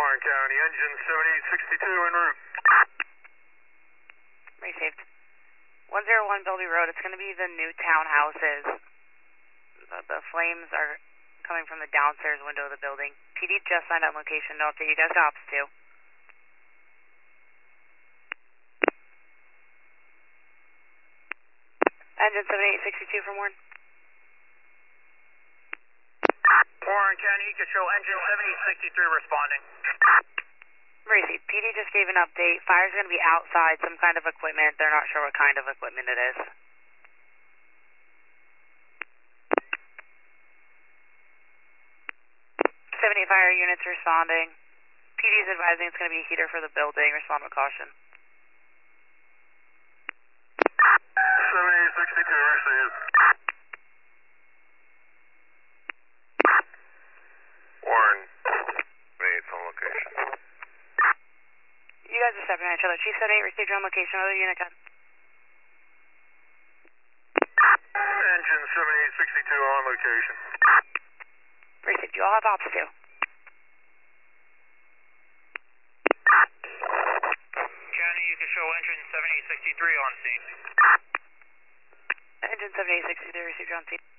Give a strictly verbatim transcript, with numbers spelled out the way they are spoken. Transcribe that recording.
Warren County, engine seventy-eight sixty-two en route. Received. one oh one Bilby Road, it's going to be the new townhouses. The, the flames are coming from the downstairs window of the building. P D just signed on location, no update, you guys got ops too. Engine seventy-eight sixty-two from Warren. Warren County, control engine seventy-eight sixty-three responding. Received. P D just gave an update. Fire's going to be outside, some kind of equipment. They're not sure what kind of equipment it is. seventy-eight fire units responding. P D's advising it's going to be a heater for the building. Respond with caution. seventy-eight sixty-two received. Warren, seventy-eight on location. You guys are stepping on each other. Chief seventy-eight received your on location. Other unit gun. Engine seventy-eight sixty-two on location. Received. You all have ops too. County, you can show engine seventy-eight sixty-three on scene. Engine seventy-eight sixty-three received your on scene.